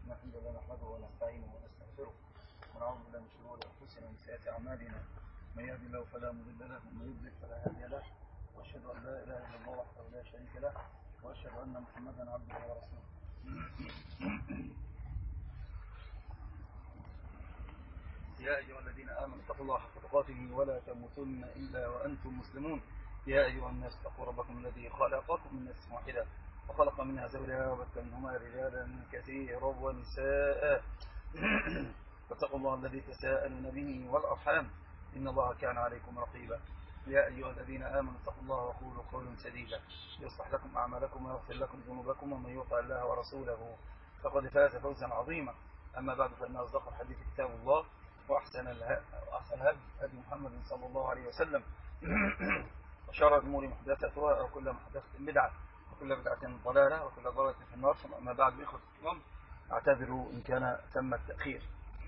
إن الحمد لله نحمده ونستعينه ونستغفره ونعوذ بالله من شرور أنفسنا ومن سيئات أعمالنا، من يهد الله فلا مضل له ومن يضلل فلا هادي له، وأشهد أن لا إله إلا الله وحده لا شريك له، وأشهد أن محمدا عبده ورسوله. يا أيها الذين آمنوا اتقوا الله حق تقاته ولا تموتن إلا وأنتم مسلمون. يا أيها الناس اتقوا ربكم الذي خلقكم من نفس واحدة وخلق منها زوجها وبث منهما رجالا كثيرا ونساء فاتقوا الله الذي تساءلون به والأرحام إن الله كان عليكم رقيبا. يا أيها الذين آمنوا اتقوا الله وقولوا قولا سديدا يصلح لكم أعمالكم ويغفر لكم ذنوبكم، ومن يطع الله ورسوله فقد فاز فوزا عظيما. أما بعد، فإن أصدق الحديث كتاب الله، وأحسن هدي محمد صلى الله عليه وسلم، وشر الأمور محدثاتها وكل محدثة بدعة وكل بدعة ضلالة وكل ضلالة في النار. ثم أما بعد، بإخوة الكرام، أعتذر إن كان تم التأخير.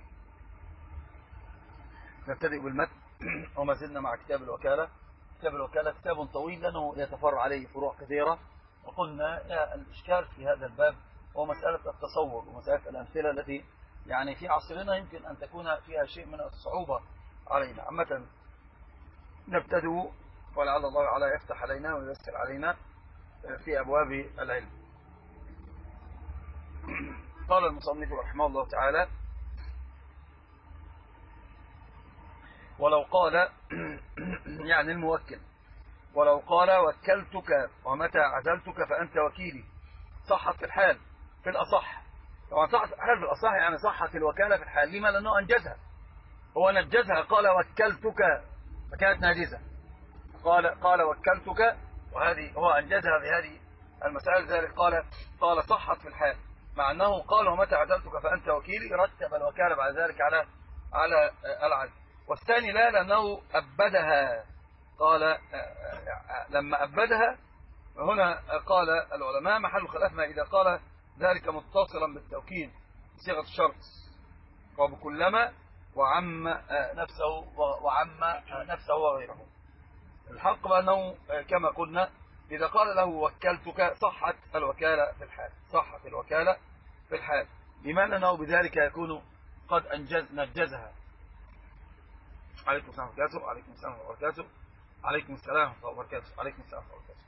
نبتدئ بالمتن وما زلنا مع كتاب الوكالة. كتاب الوكالة كتاب طويل لأنه يتفرع عليه فروع كثيرة، وقلنا الإشكال في هذا الباب هو مسألة التصور ومسألة الأمثلة التي يعني في عصرنا يمكن أن تكون فيها شيء من الصعوبة علينا. عامة نبتدئ ولعل الله تعالى يفتح علينا وييسر علينا في أبواب العلم. قال المصنف رحمه الله تعالى: ولو قال يعني الموكل، ولو قال وكلتك ومتى عزلتك فأنت وكيلي، صحت في الحال في الأصح. طبعا صحت في الحال في الأصح يعني صحت الوكالة في الحال. لما؟ لأنه أنجزها، هو نجزها. قال وكلتك فكانت ناجزة، قال وكلتك، وهذه هو أنجزها بهذه المسألة. ذلك قال صحت في الحال، مع أنه قال ومتى عزلتك فأنت وكيلي، رتب الوكالة بعد ذلك على العزل. والثاني لا، لأنه أبدها. قال لما أبدها هنا قال العلماء محل خلاف ما إذا قال ذلك متصلا بالتوكيد بصيغة الشرط وبكلما وعم نفسه وغيره. الحق بأنه كما قلنا إذا قال له وكلتك صحت الوكالة في الحال، صحت الوكالة في الحال. لماذا؟ أنه بذلك يكون قد نجزها. عليكم السلام وبركاته. عليكم السلام وبركاته. عليكم السلام وبركاته. عليكم السلام وبركاته.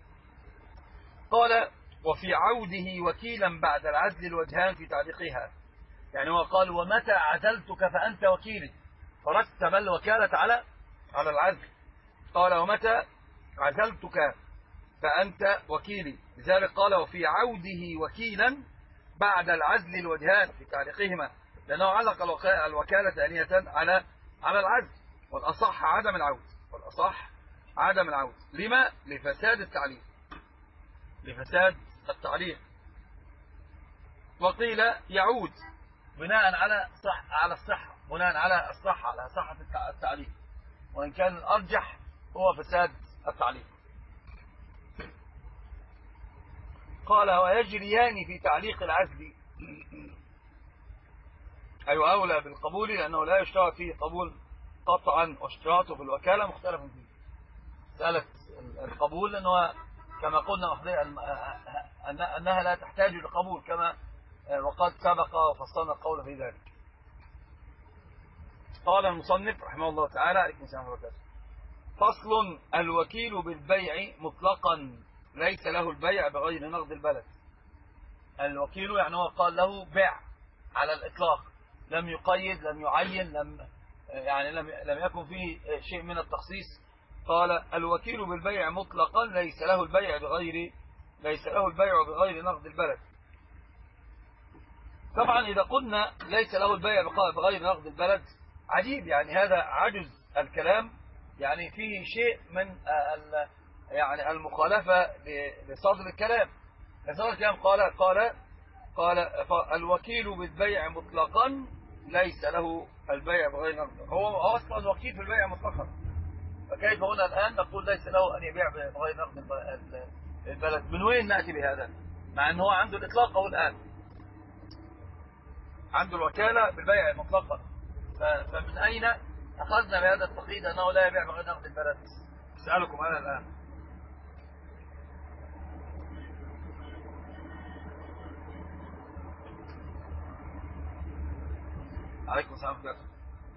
قال وفي عوده وكيلا بعد العزل الوجهان في تعليقها. يعني هو قال ومتى عزلتك فأنت وكيلي، فرتب الوكالة على العزل. قال ومتى عزلتك فأنت وكيلي، لذلك قال وفي عوده وكيلا بعد العزل الوجهان في تعليقهما، لأنه علق الوكالة ثانية على العزل. والأصح عدم العود، والأصح عدم العود. لما؟ لفساد التعليق، لفساد التعليق. وقيل يعود بناء على الصحة، بناء على الصحة، على صحة التعليق، وإن كان الأرجح هو فساد التعليق. قال ويجريان في تعليق العزل، أي أولى بالقبول، لأنه لا يشترط فيه قبول قطعا، واشتراطه في الوكالة مختلف فيه. مسألة القبول لأنه كما قلنا أنها لا تحتاج للقبول، كما وقد سبق وفصلنا القول في ذلك. قال المصنف رحمه الله تعالى: عليكم السلام وبركاته. فصل: الوكيل بالبيع مطلقا ليس له البيع بغير نقد البلد. الوكيل يعني هو قال له بيع على الإطلاق، لم يقيد، لم يعين، لم يكن فيه شيء من التخصيص. قال الوكيل بالبيع مطلقا ليس له البيع بغير نقد البلد. طبعا إذا قلنا ليس له البيع بغير نقد البلد، عجيب، يعني هذا عجز الكلام، يعني فيه شيء من يعني المخالفة لصدر الكلام. صدر الكلام قال الوكيل بالبيع مطلقا ليس له البيع بغير نقد. هو أصلا وكيل في البيع مطلقا، فكيف هنا الآن نقول ليس له أن يبيع بغير نقد البلد؟ من وين نأتي بهذا؟ مع أنه عنده الإطلاق، أو الآن عنده الوكالة بالبيع مطلقا، فمن أين أخذنا بهذا التقييد أنه لا يبيع بغير نقد البلد؟ أسألكم أنا الآن. عليكم السلام ورحمة الله.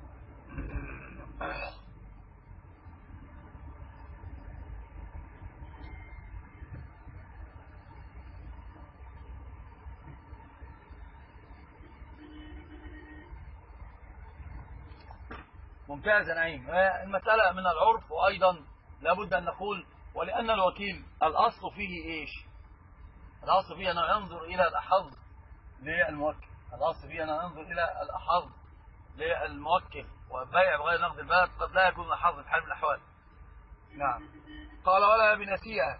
ممتاز يا نعيم. المسألة من العرف، وأيضا لابد أن نقول ولأن الوكيل الأصل فيه إيش؟ الأصل فيه أنه ينظر إلى الأحظ للموكل، الأصل فيه أنه ينظر إلى الأحظ للموكل، والبيع بغير نقد البلد قد لا يكون أحظ في حال من الأحوال. نعم. قال ولا بنسيئة،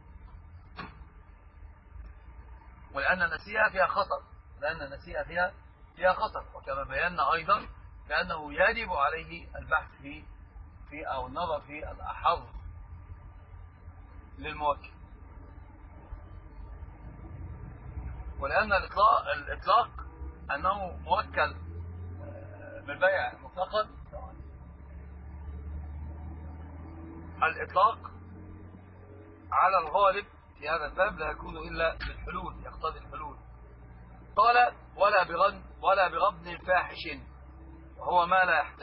ولأن النسيئة فيها خطر، لأن النسيئة فيها خطر، وكما بينا أيضا بأنه يجب عليه البحث في أو النظر في الأحظ للموكل، ولأن الإطلاق أنه موكل بالبيع مطلقا، الإطلاق على الغالب في هذا الباب لا يكون إلا بالحلول، يقتضي الحلول. قال ولا بغض فاحش، وهو ما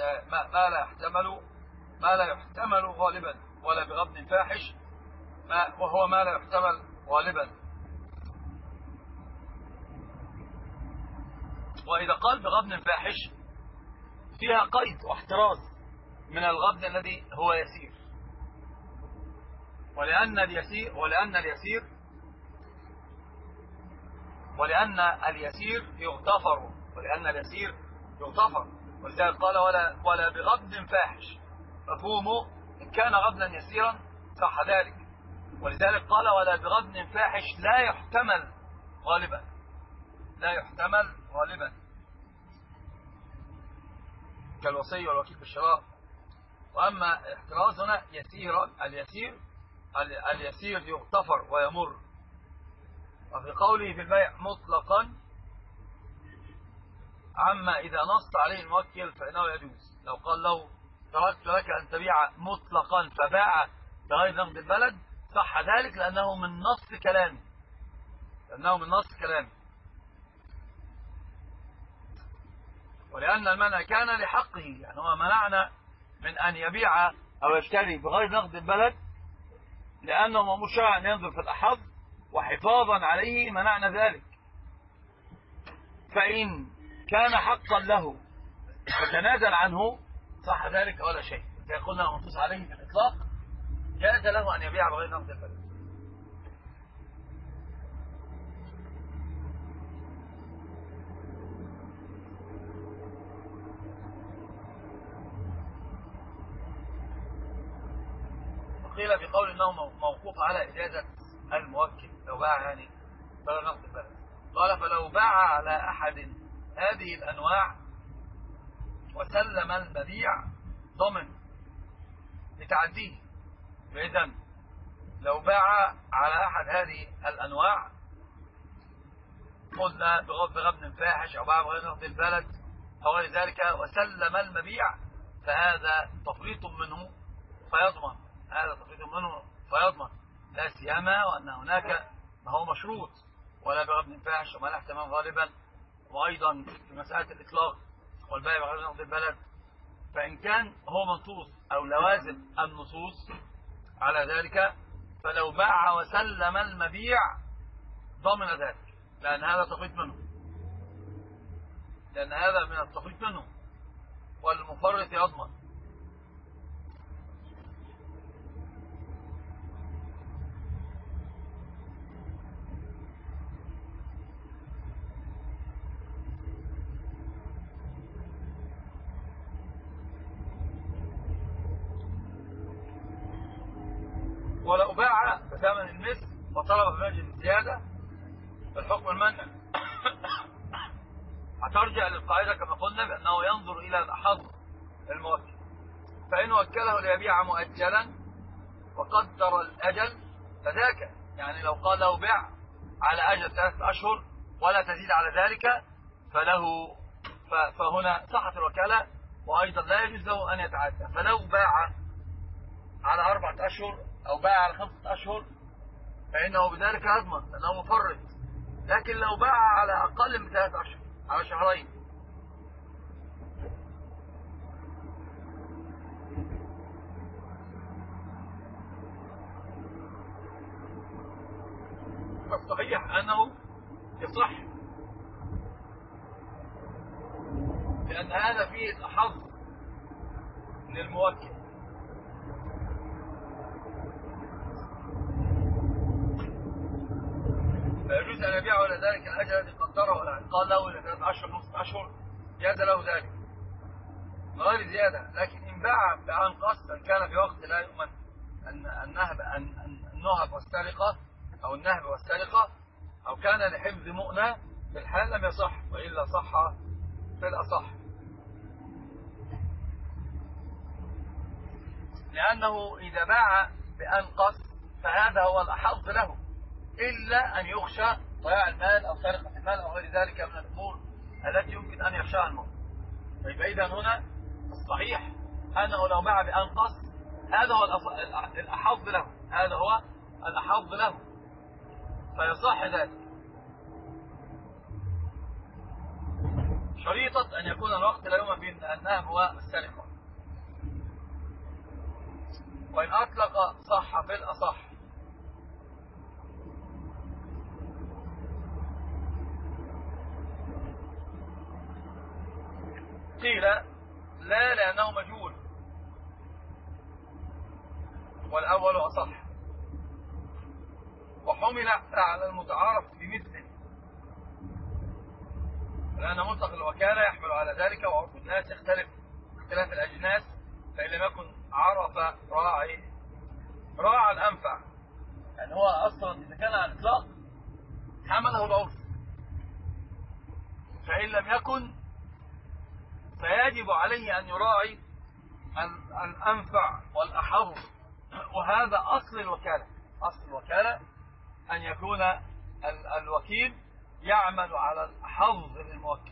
لا يحتمل غالبا، ولا بغض فاحش وهو ما لا يحتمل غالبا. وإذا قال بغض فاحش فيها قيد واحتراز من الغض الذي هو يسير، ولأن اليسير يغتفر، ولذلك قال ولا بغض فاحش، مفهومه إن كان غضا يسيرا صح ذلك، ولذلك قال ولا بغض فاحش لا يحتمل غالبا كالوصي والوكيل بالشراء. وأما الاحتراز هنا اليسير يغتفر ويمر. وفي قوله في البيع مطلقا عما إذا نص عليه الموكل فإنه يجوز. لو قال له تركت لك أن تبيع مطلقا فباع بغير نقد البلد صح ذلك، لأنه من نص كلامه، ولأن المنع كان لحقه، يعني هو منعنا من أن يبيع أو يشتري بغير نقد البلد، لأنه مأمور شرعا أن ينظر في الأحظ، وحفاظا عليه منعنا ذلك. فإن كان حقا له فتنازل عنه صح ذلك ولا شيء، فيقولنا منصوص عليه بالإطلاق جاز له أن يبيع بغير نقد البلد. وقيل بقول أنه موقوف على إجازة الموكل لو باع يعني بغير نقد البلد. قال فلو باع على أحد هذه الأنواع وسلم المبيع ضمن لتعديه. فإذا لو باع على أحد هذه الأنواع قلنا بغض فاحش أو باع بغير نقد البلد أو غير ذلك وسلم المبيع، فهذا تفريط منه فيضمن، لا سيما وأن هناك ما هو مشروط ولا بغض فاحش وما لا احتمال غالبا. وأيضا في مسألة الإطلاق والبيع بغير نقد البلد، فإن كان هو منصوص أو لوازم النصوص على ذلك، فلو باع وسلم المبيع ضمن ذلك، لأن هذا من التفريط منه، والمفرط يضمن. ولو باع بثمن المثل وطلب بمجد الزيادة فالحكم المنع هترجع للقاعدة كما قلنا بأنه ينظر إلى الأحظ الموكل، فإن وكله ليبيع مؤجلا وقدر الأجل فذاك، يعني لو قال له بيع على أجل 3 أشهر ولا تزيد على ذلك فهنا صحت الوكالة، وأيضا لا يجوز له أن يتعدى. فلو باع على 4 أشهر أو باع على 5 أشهر فإنه بذلك يضمن لأنه مفرط. لكن لو باع على أقل من 3 أشهر على شهرين الصحيح أنه يصح، لأن هذا فيه الأحظ للموكل. فيجوز أن يبيعه إلى ذلك الأجل الذي قدره، قال له إلى 3 أشهر 5 أشهر جاز له ذلك غير زيادة. لكن إن باع بأن قصد كان في وقت لا يؤمن النهب والسرقة أو النهب والسرقة، أو كان لحفظ مؤنة، في الحال لم يصح، وإلا صح في الأصح، لأنه إذا باع بأن قصد فهذا هو الأحظ له، إلا أن يخشى ضياع المال أو سرقة المال أو غير ذلك من الأمور التي يمكن أن يخشاها المرء. طيب إذا هنا الصحيح أنه لو باع بأن قصد هذا هو الأحظ له، هذا هو الأحظ له، فيصح ذلك، شريطة أن يكون الوقت لا يؤمن بين النهب والسرقة. وإن أطلق صح في الأصح. قيل لا، لأنه مجهول، والأول أصح، وحمل على المتعارف بمثله، لأن مطلق الوكالة يحمل على ذلك، وعرف الناس يختلف اختلاف الأجناس، فإن لم يكن عرف راعى الأنفع، يعني هو أصلا إذا كان على الإطلاق حمله العرف، فإن لم يكن فيجب عليه أن يراعي الأنفع والأحظ، وهذا أصل الوكالة. أصل الوكالة أن يكون الوكيل يعمل على الحظ للموكل.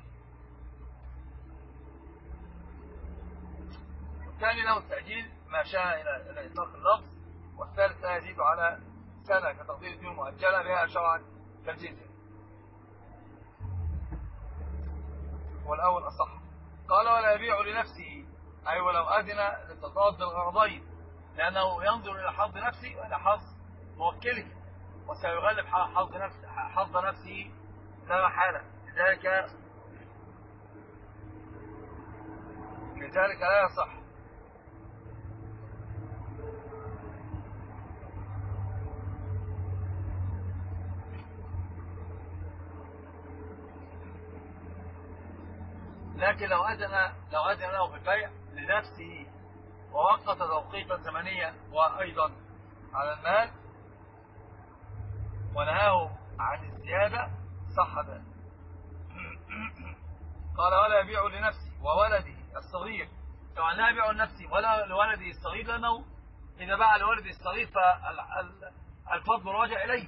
الثاني له التأجيل ما شاء إلى إطلاق اللفظ، والثالث لا يزيد على سنة كتقدير الدين المؤجلة بها شرعا كالجزية، والأول أصح. قال ولا يبيع لنفسه، أي ولو أذن لتضاد الغرضين، لأنه ينظر إلى حظ نفسه وإلى حظ موكله، وسيغلب حظ نفسه لا محالة، لذلك لا يصح. لكن لو أذن له بالبيع لنفسه ووقت توقيتا زمنيا وأيضا على المال ونهاه عن الزيادة صح ذلك. قال ولا يبيع لنفسه وولده الصغير، طبعا لا يبيع لنفسه ولا لولده الصغير، لأنه إذا باع لولده الصغير فالفضل راجع إليه.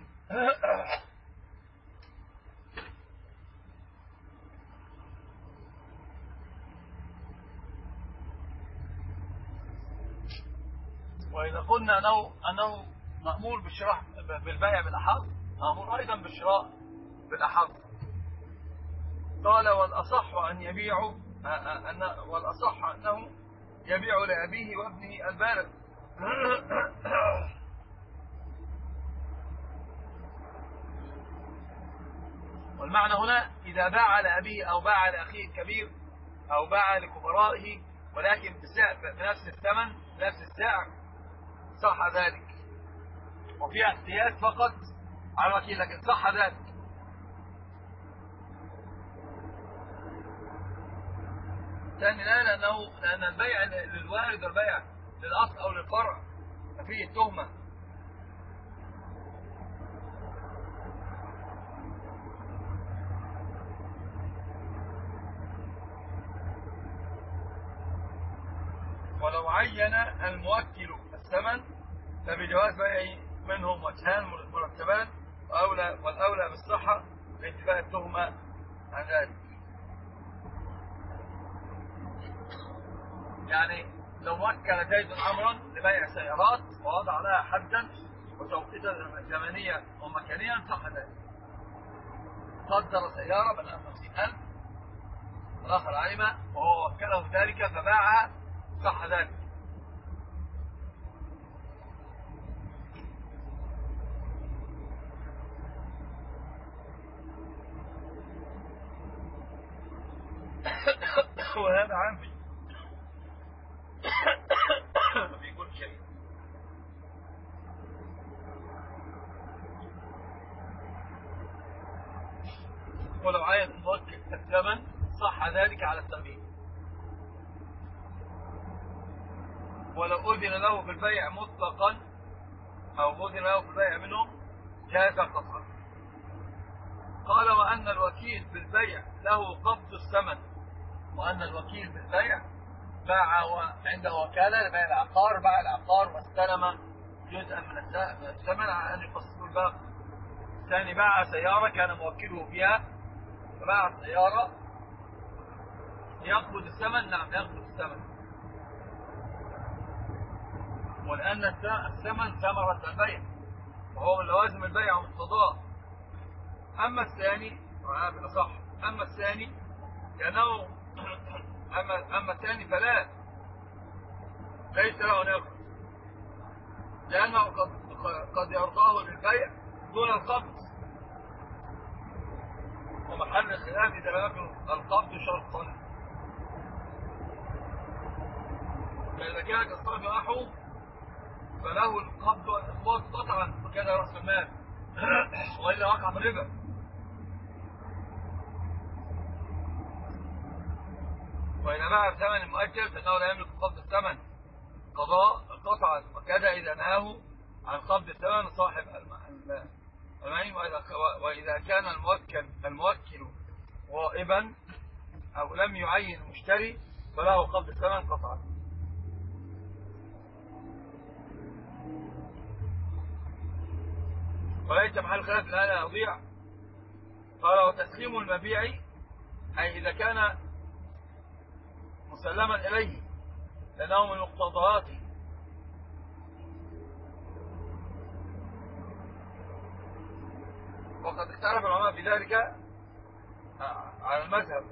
وإذا قلنا أنه مأمور بالشراء بالبيع بالأحظ، مأمور أيضا بالشراء بالأحظ. قال والأصح أن يبيع والأصح أنه يبيع لأبيه وابنه البالغ. والمعنى هنا إذا باع لأبيه أو باع لأخيه الكبير أو باع لكبرائه، ولكن بنفس الثمن بنفس السعر صح ذلك، وفيها احتياج فقط على الوكيل، لكن صح ذلك. ثاني لا، لأن البيع للوارد والبيع للأصل أو للفرع ففيه التهمة. ولو عين الموكل الثمن فبجواز بيع منهم وجهان مرتبان، والأولى بالصحة لانتفاء التهمة عن ذلك. يعني لو وكل زيد عمرا لبيع سيارات ووضع لها حدا وتوقيتا زمنيا ومكانيا صح ذلك. قدر سيارة ب 50,000 والآخر علم وهو وكله ذلك فباعها صح ذلك. وهذا عام في كل شيء. ولو عايز الموكل الثمن صح ذلك على التغيير، ولو أذن له في البيع مطلقا أو أذن له في البيع منهم جاز قطعا. قال وأن الوكيل بالبيع له قبض الثمن، وأن الوكيل بالبيع باع عنده وكالة لبيع العقار، باع العقار واستلم جزءا من الثمن على أن يقسطوا الباقي. الثاني باع سيارة كان موكله فيها فباع السيارة، يقبض الثمن؟ نعم يقبض الثمن، ولأن الثمن ثمرة البيع وهو من لوازم البيع ومقتضاه. أما الثاني صح، أما الثاني كأنه أما الثاني فلا، ليس له أن يقبض، لأنه قد يرضاه للبيع دون القبض، ومحل الخلاف إذا لم يكن القبض شرطا. فإذا كان كالصرف نحو فله القبض والإقباض قطعا وكذا رأس المال، وإلا وقع بالربا. وإذا باع بثمن مؤجل فإنه لا يملك قبض الثمن قضاء قطعا، وكذا إذا نهاه عن قبض الثمن صاحب المعين. وإذا كان الموكل غائبا أو لم يعين المشتري فله قبض الثمن قطعا. وليس محل خلاف لا يضيع. قال وتسليم المبيع أي إذا كان مسلما إليه لأنه من مقتضياته، وقد اختلف العلماء في ذلك على المذهب.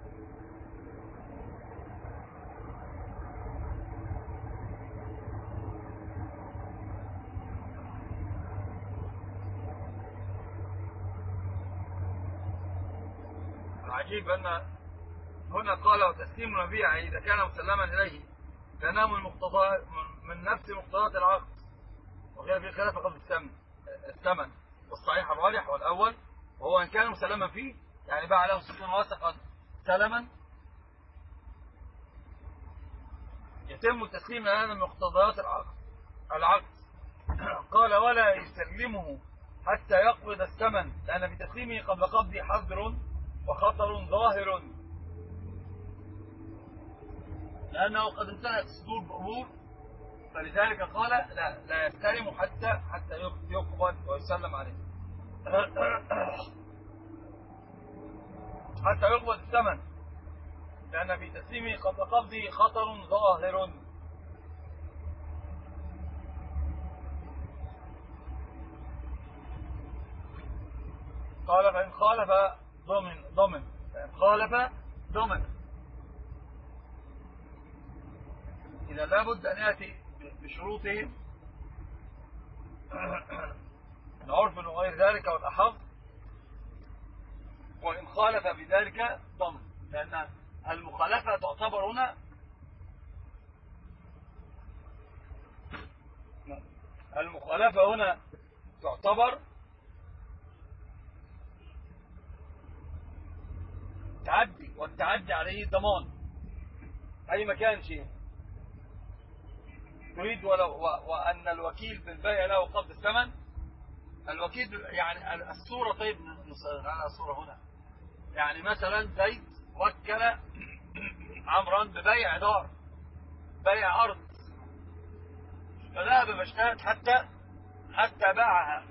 العجيب أن هنا قال وتسليم المبيع إذا كان مسلما إليه لأنه من نفس مقتضيات العقد، وغير في خلاف قبل الثمن. والصحيح الراجح والأول وهو إن كان مسلما فيه، يعني باع له 60 وثقا سلما يتم التسليم لأنه من مقتضيات العقد. قال ولا يسلمه حتى يقبض الثمن، لأن في تسليمه قبل قبضه حذر وخطر ظاهر، لأنه قد امتلأت الصدور بأمور، فلذلك قال لا يستلم حتى يقبض ويسلم عليه حتى يقبض الثمن، لأن في تسليمه قبل قبضه خطر ظاهر. قال فإن خالف ضمن، فإن خالف ضمن. إذا لابد أن يأتي بشروطهم العرف وغير ذلك والأحظ، وإن خالف بذلك ضمن، لأن المخالفة تعتبر هنا تعتبر تعدي، والتعدي عليه ضمان أي مكان شيء. تريد وأن الوكيل بالبيع له قبض الثمن. الوكيل يعني الصورة، طيب على الصورة هنا، يعني مثلا زيد وكل عمرا ببيع دار، بيع أرض، فذهب فاجتهد حتى باعها.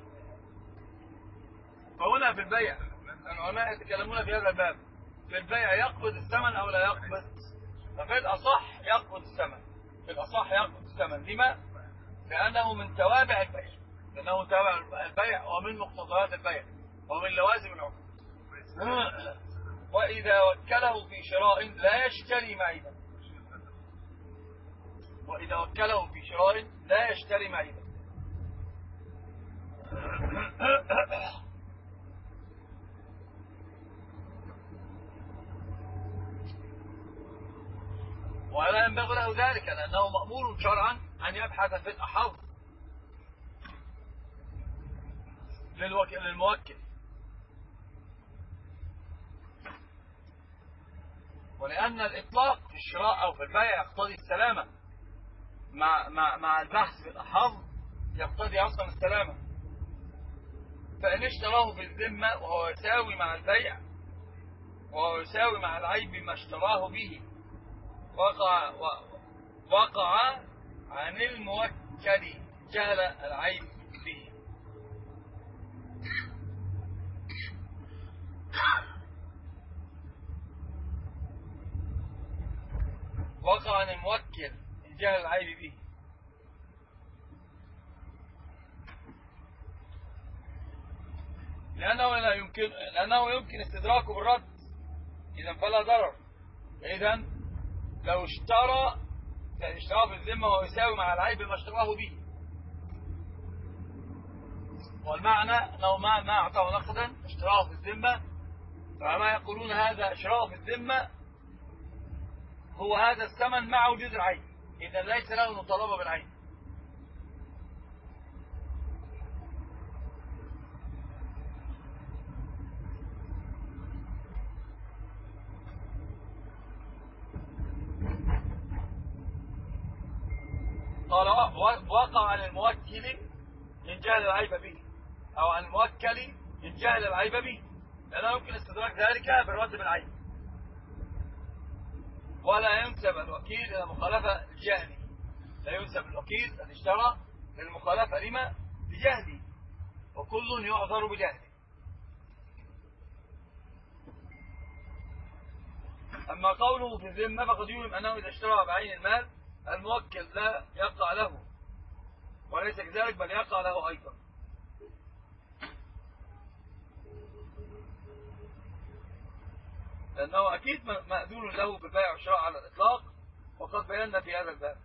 فهنا في البيع العلماء يتكلمون في هذا الباب، في البيع يقبض الثمن أو لا يقبض؟ ففي الأصح يقبض الثمن، في الأصح يقبض الثمن. لما؟ لأنه من توابع البيع، لأنه توابع البيع ومن مقتضيات البيع ومن لوازم العقد. وإذا وكله في شراء لا يشتري معيبا، وإذا وكله في شراء لا يشتري معيبا. ولا ينبغي له ذلك، لأنه مأمور شرعا أن يبحث في الأحظ للموكل، ولأن الإطلاق في الشراء أو في البيع يقتضي السلامة، مع البحث في الأحظ يقتضي أصلا السلامة. فإن اشتراه بالذمة وهو يساوي مع البيع وهو يساوي مع العيب ما اشتراه به، وقع عن الموكل جهل العيب به. وقع عن الموكل جهل العيب به، لأنه يمكن استدراكه بالرد، إذا فلا ضرر. إذا لو اشترى بالذمة وهو يساوي مع العيب ما اشتراه به، والمعنى أنه ما أعطاه نقدا اشتراه بالذمة، فما يقولون هذا شراء بالذمة هو هذا الثمن مع وجود العيب، إذا ليس له مطالبة بالعيب. قال وقع عن الموكل إن جهل العيب به، أو عن الموكل إن جهل العيب به، لأنه يمكن استدراك ذلك بالرد بالعيب. ولا ينسب الوكيل إلى مخالفة الجهل، لا ينسب الوكيل الذي اشترى للمخالفة لما؟ بجهله، وكل يعذر بجهله. أما قوله في الذمة فقد يوهم أنه إذا اشترى بعين المال الموكل لا يقع له، وليس كذلك بل يقع له أيضا، لأنه أكيد مأذون له بالبيع والشراء على الإطلاق، وقد بينا في هذا الباب.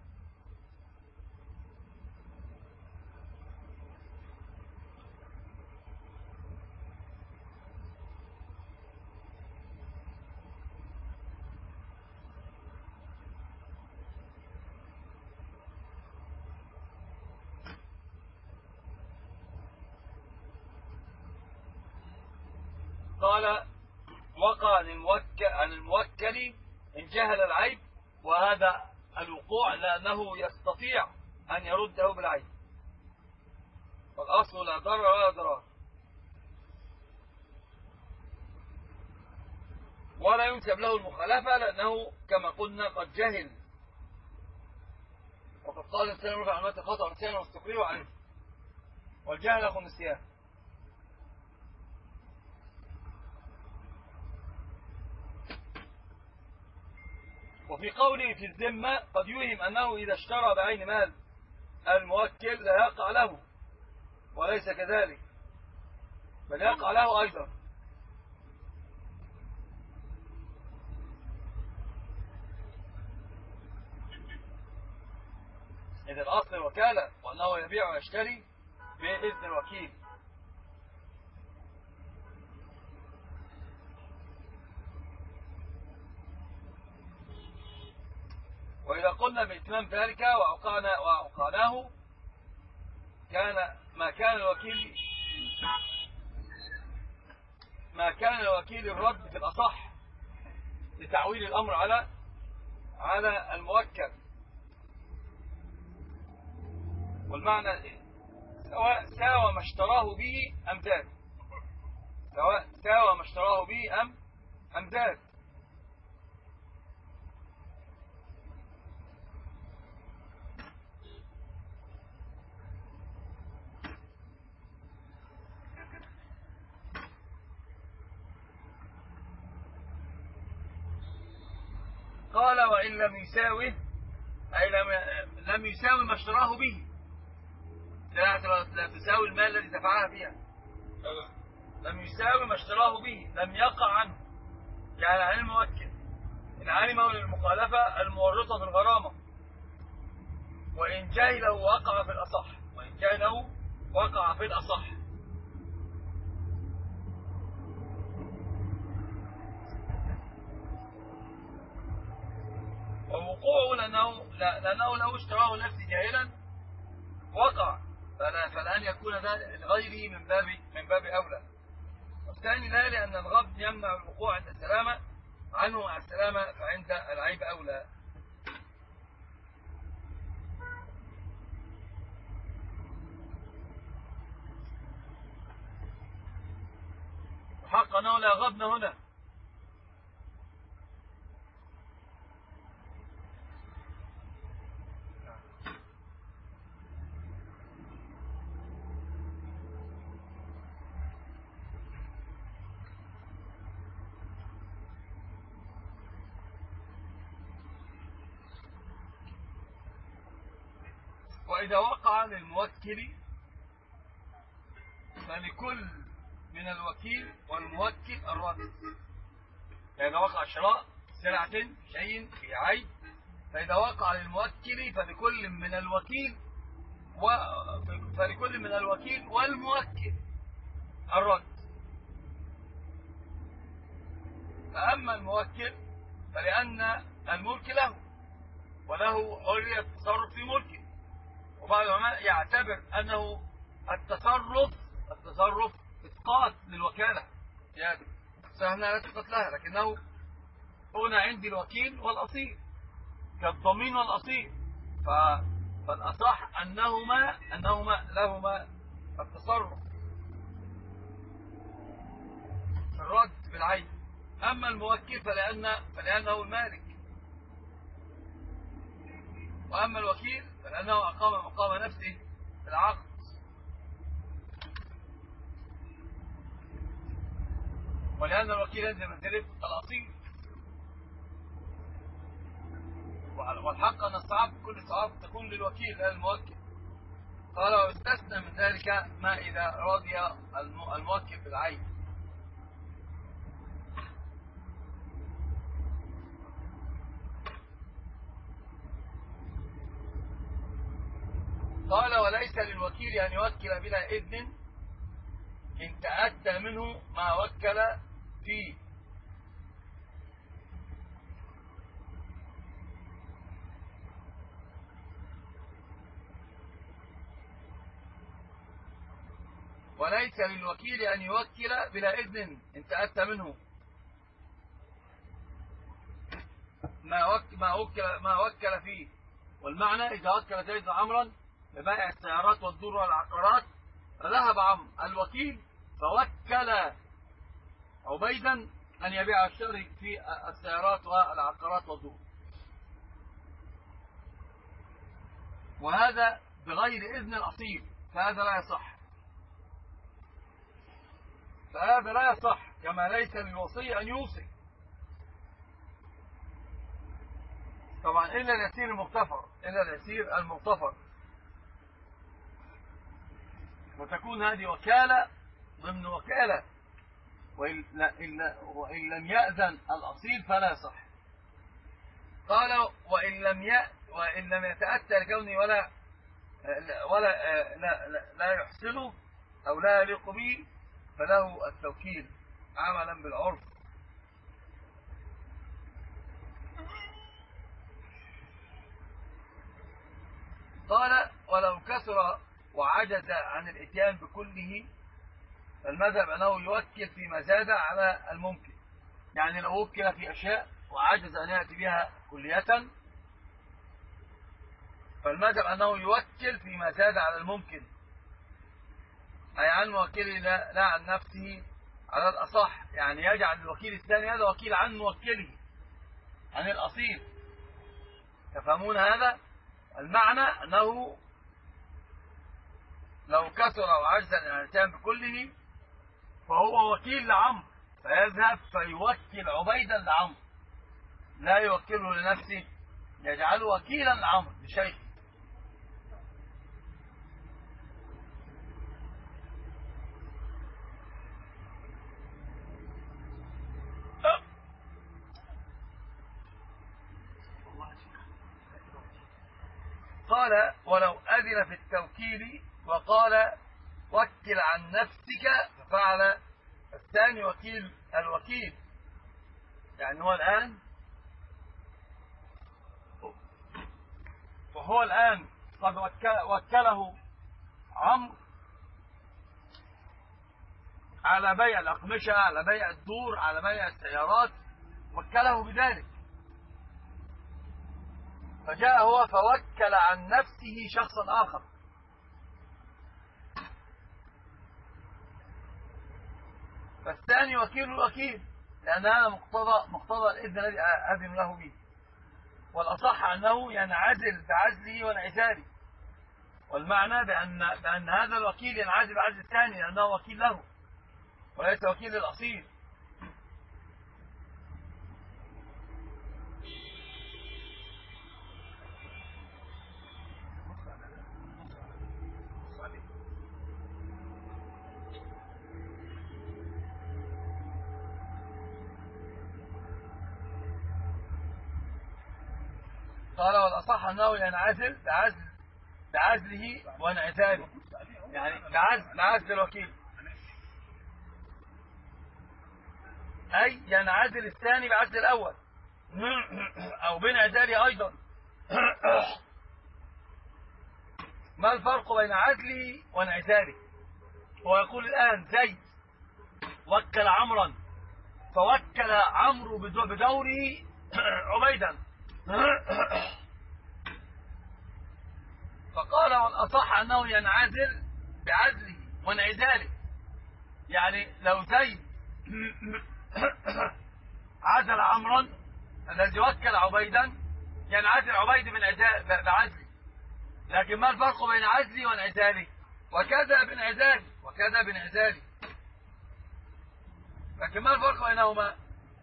قال وقع عن الموكل إن جهل العيب، وهذا الوقوع لأنه يستطيع أن يرده بالعيب، والأصل لا ضرر ولا ضرار. ولا ينسب له المخالفة لأنه كما قلنا قد جهل، وقد قال الإنسان رفع عنوات الخطأ والنسيان واستقريه عليه، والجهل أخو النسيان. وفي قوله في الذمة قد يوهم أنه إذا اشترى بعين مال الموكل لا يقع له، وليس كذلك بل يقع له أيضا. إذا الأصل الوكالة، وأنه يبيع ويشتري بإذن الوكيل. وإذا قلنا بإتمام ذلك وأوقعناه ما كان الوكيل الرد في الأصح لتعويل الأمر على الموكل. والمعنى سواء ساوى ما اشتراه به أم زاد، سواء ساوى ما اشتراه به أم زاد. قال وإن لم يساوي، أي لم يساوي ما اشتراه به، لا تساوي المال الذي دفعها فيها، لم يساوي ما اشتراه به لم يقع عنه، يعني عن الموكل إن علمه للمخالفة المورطة في الغرامة، وإن جهله وقع في الأصح. وقوعه لأنه لو اشتراه نفسي جاهلا وقع، فالآن يكون ده لغيره من باب أولى. والثاني لا، لأن الغبن يمنع الوقوع عند السلامة عنه مع السلامة، فعند العيب أولى. وحق أنه لا غبن هنا. وإذا وقع للموكل فلكل من الوكيل والموكل الرد. فإذا وقع شراء سلعة شيء في عيب، فإذا وقع للموكل فلكل من الوكيل والموكل الرد. فأما الموكل فلأن الملك له وله حرية التصرف في ملكه، وبعض العلماء يعتبر أنه التصرف إسقاط للوكالة، يعني سهلة لا تسقط لها، لكنه هنا عندي الوكيل والأصيل كالضمين والأصيل، فالأصح أنهما لهما التصرف في الرد بالعين. أما الموكل فلأنه المالك، وأما الوكيل فلأنه أقام مقام نفسه في العقد. ولأن الوكيل ينزل منزلة الأصيل. والحق أن الصواب كل صواب تكون للوكيل لا للموكل. قال واستثنى من ذلك ما إذا رضي الموكل بالعين. قال وليس للوكيل أن يوكل بلا إذن إن تأتى منه ما وكل فيه. وليس للوكيل أن يوكل بلا إذن إن تأتى منه ما وكل فيه. والمعنى إذا وكل زيد عمرا ببائع السيارات والدور والعقارات، فذهب الوكيل فوكل عبيدا أن يبيع الشري في السيارات والعقارات والدور، وهذا بغير إذن الأصيل، فهذا لا يصح، كما ليس للوصي أن يوصي طبعا إلا اليسير المغتفر، وتكون هذه وكالة ضمن وكالة، وإن لم يأذن الأصيل فلا يصح. قال وإن لم يتأتى لكونه لا يحسنه أو لا يليق به فله التوكيل عملا بالعرف. قال ولو كثر وعجز عن الاتيان بكله فالمذهب أنه يوكل فيما زاد على الممكن. يعني لو وكل في أشياء وعجز أن يأتي بها كلية فالمذهب أنه يوكل فيما زاد على الممكن، أي عن موكله لا عن نفسه على الأصح. يعني يجعل الوكيل الثاني هذا وكيل عن موكله عن الأصيل. تفهمون هذا؟ المعنى أنه لو كثر وعجز عن الاتيان بكله فهو وكيل لعمرو، فيذهب فيوكل عبيدا لعمرو، لا يوكله لنفسه، يجعله وكيلا لعمرو لشيخ. قال ولو أذن في التوكيل وقال وكل عن نفسك ففعل الثاني الوكيل، يعني هو الآن وهو الآن قد وكله عمرو على بيع الأقمشة، على بيع الدور، على بيع السيارات، وكله بذلك. فجاء هو فوكل عن نفسه شخصا آخر، فالثاني وكيل الوكيل، لأن هذا مقتضى الإذن الذي أذن له به. والأصح أنه ينعزل بعزله وانعزاله، والمعنى بأن هذا الوكيل ينعزل بعزل الثاني لأنه وكيل له وليس وكيل للأصيل. قال والأصح أنه ينعزل بعزله وانعزاله، يعني بعزل الوكيل، أي ينعزل الثاني بعزل الأول أو بانعزاله أيضا. ما الفرق بين عزله وانعزاله؟ هو يقول الآن زيد وكل عمرا، فوكل عمرو بدوره عبيدا، فقال والأصح أنه ينعزل بعزله وانعزاله، يعني لو زيد عزل عمرا الذي وكل عبيدا ينعزل عبيد بعزله. لكن ما الفرق بين عزله وانعزاله؟ وكذا بانعزاله، لكن ما الفرق بينهما؟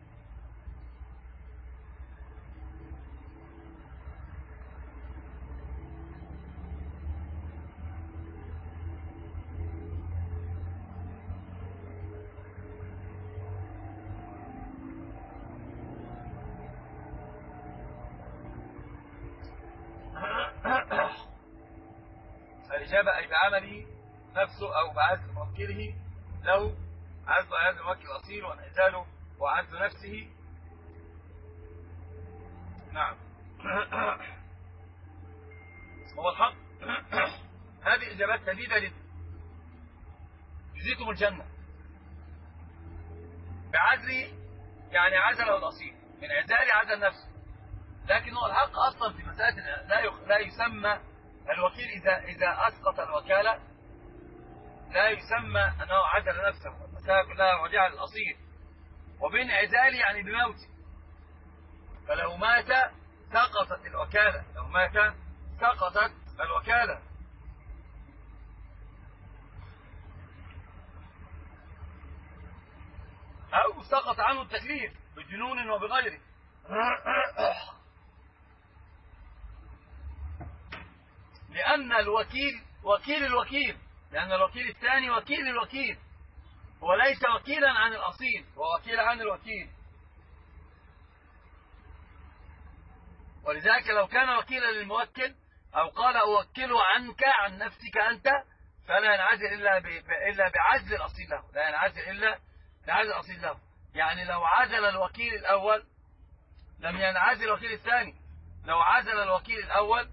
الإجابة أي بعمله نفسه أو بعزل موكله له، عزل الموكل الأصيل وانعزاله وعزل نفسه. نعم. هو الحق هذه إجابات جديدة جدا جزيتم الجنة. بعزله يعني عزله الأصيل، من عزاله عزل نفسه، لكن هو الحق أصلا في مسألة لا يسمى الوكيل إذا أسقط الوكالة لا يسمى أنه عزل نفسه، المسألة كلها راجعة للأصيل. وبانعزال يعني بموته، فلو مات سقطت الوكالة، أو سقط عنه التكليف بجنون وبغيره. لأن الوكيل وكيل الوكيل، لأن الوكيل الثاني وكيل الوكيل، هو ليس وكيلا عن الأصيل، هو وكيل عن الوكيل. ولذلك لو كان وكيلا للموكل أو قال أوكله عنك عن نفسك أنت، فلا ينعزل إلا بعزل الأصيل له، لا ينعزل إلا بعزل الأصيل له. يعني لو عزل الوكيل الأول لم ينعزل الوكيل الثاني. لو عزل الوكيل الأول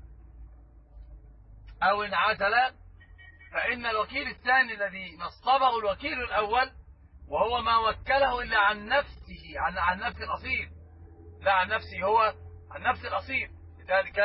أو انعزل، فإن الوكيل الثاني الذي نصبه الوكيل الأول وهو ما وكله إلا عن نفسه، عن نفس الأصيل، لا عن نفسه، هو عن نفس الأصيل، لذلك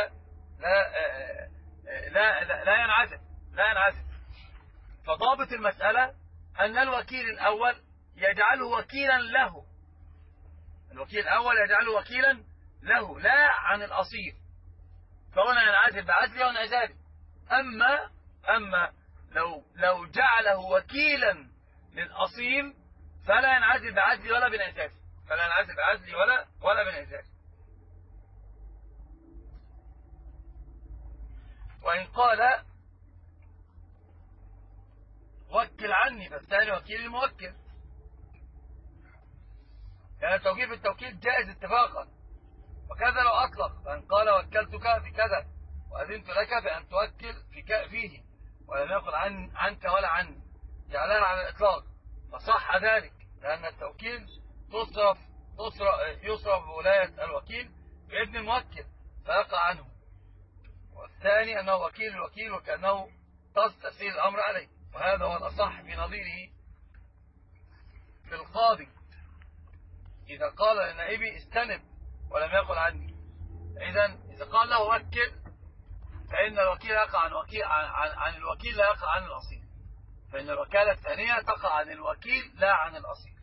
لا ينعزل. فضابط المسألة أن الوكيل الأول يجعله وكيلا له، الوكيل الأول يجعله وكيلا له لا عن الأصيل، فهنا ينعزل بعزله وانعزاله. أما لو جعله وكيلا للأصيل فلا ينعزل بعزله ولا بانعزاله، ولا بانعزاله. وإن قال وكل عني، فالثاني وكيل الموكل، يعني التوكيل في التوكيل جائز اتفاقا. وكذا لو أطلق، فإن قال وكلتك في كذا وأذنت لك بأن توكل فيه ولم يقل عنك ولا عني، جعلها على الإطلاق، فصح ذلك، لأن التوكيل يصرف بولاية الوكيل بإذن الموكل فيقع عنه. والثاني أنه وكيل الوكيل وكأنه تسهيل الأمر عليه، وهذا هو الأصح بنظيره في القاضي إذا قال لنائبي استنب ولم يقل عني. إذا قال له وكل فإن الوكيل يقع عن الوكيل لا يقع عن الأصيل، فإن الوكالة الثانية تقع عن الوكيل لا عن الأصيل.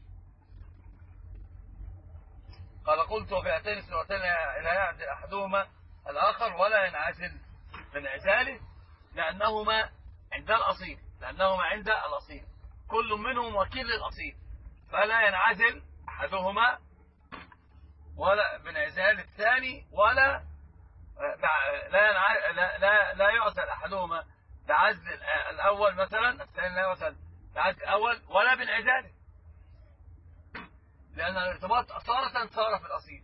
قال قلت وفي هاتين السورتين لا يعزل أحدهما الآخر ولا ينعزل من عزاله لأنهما عند الأصيل كل منهم وكيل للأصيل، فلا ينعزل أحدهما ولا من عزال الثاني ولا لا يعزل أحدهما بعزل الأول مثلا، الثاني لا يعزل بعزل الأول ولا بانعزاله، لأن الارتباط أصالة صار في الأصيل.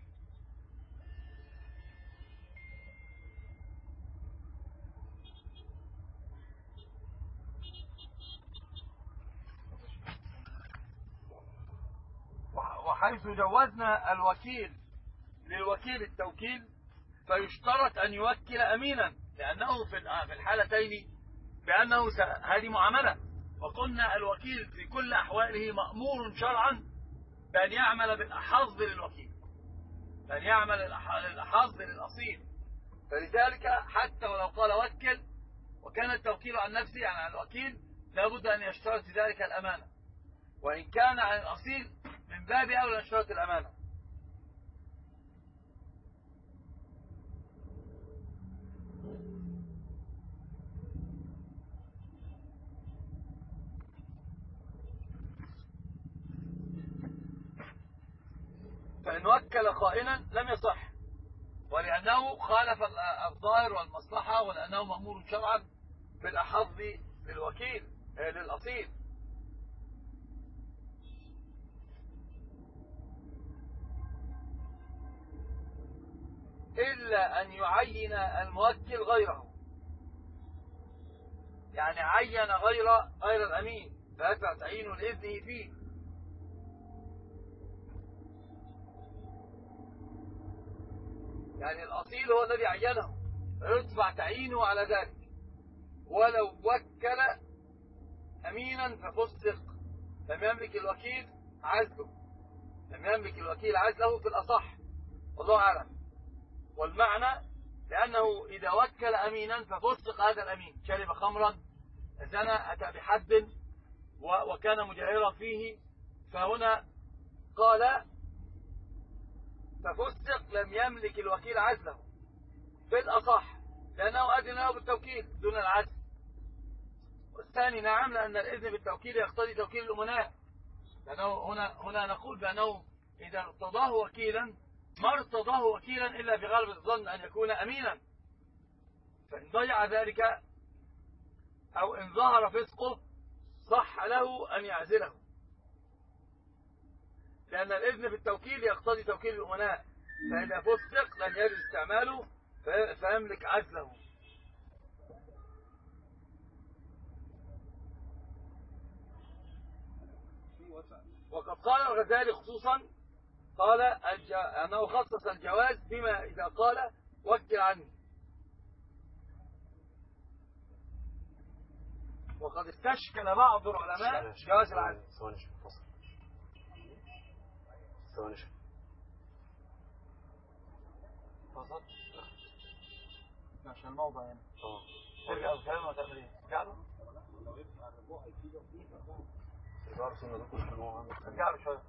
وحيث جوزنا الوكيل للوكيل التوكيل فيشترط أن يوكل أمينا، لأنه في الحالتين بأنه هذه معاملة، وقلنا الوكيل في كل أحواله مأمور شرعا بأن يعمل بالأحظ للوكيل، بأن يعمل الأحظ للأصيل. فلذلك حتى ولو قال وكل وكان التوكيل عن نفسه يعني عن الوكيل لابد أن يشترط في ذلك الأمانة، وإن كان عن الأصيل من باب أولى يشترط الأمانة. فإن وكل خائنا لم يصح، ولأنه خالف الظاهر والمصلحة، ولأنه مأمور شرعا بالأحظ للوكيل للأصيل. إلا أن يعين الموكل غيره، يعني عين غير الأمين فيدفع تعيين لإذنه فيه. يعني الأصيل هو الذي عينه فيدفع تعيينه على ذلك، ولو وكل أمينا ففسق لم يملك الوكيل عزله في الأصح، والله أعلم. والمعنى لأنه إذا وكل أمينا ففسق هذا الأمين، شرب خمرا، زنى، أتى بحد وكان مجاهرا فيه، فهنا قال ففسق لم يملك الوكيل عزله في الأصح، لأنه أذن له بالتوكيل دون العزل. والثاني نعم، لأن الإذن بالتوكيل يقتضي توكيل الأمناء، لأنه هنا نقول بأنه إذا ارتضاه وكيلا ما ارتضاه وكيلا إلا بغالب الظن أن يكون أمينا، فإن ضيع ذلك أو إن ظهر فسقه صح له أن يعزله، لأن الإذن بالتوكيل يقتضي توكيل الأمناء، فإذا فسق لم يجوز استعماله فيملك عزله. وقد قال الغزالي خصوصا قال أنه خصص الجواز بما إذا قال وكل عني، وقد استشكل بعض العلماء جواز العزل. ثواني عشان الموضع يعني ترجع الكلام وتعمل ايه؟ ترجع له؟ ترجع له شوية.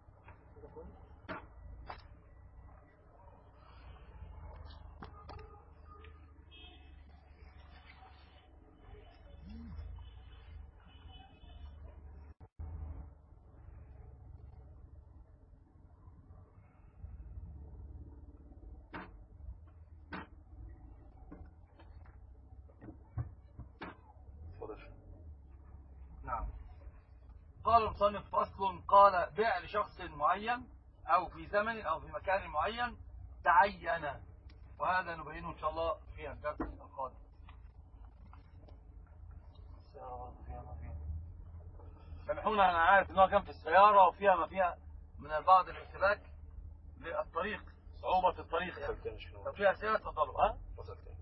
نعم. قال المصنف فصل، قال بيع لشخص معين أو في زمن أو في مكان معين تعين، وهذا نبينه إن شاء الله في الدرس القادم. سامحونا، أنا عارف إنها كان في السيارة وفيها ما فيها من بعض الارتباك للطريق، صعوبة الطريق يعني. لو فيها أسئلة تفضلوا.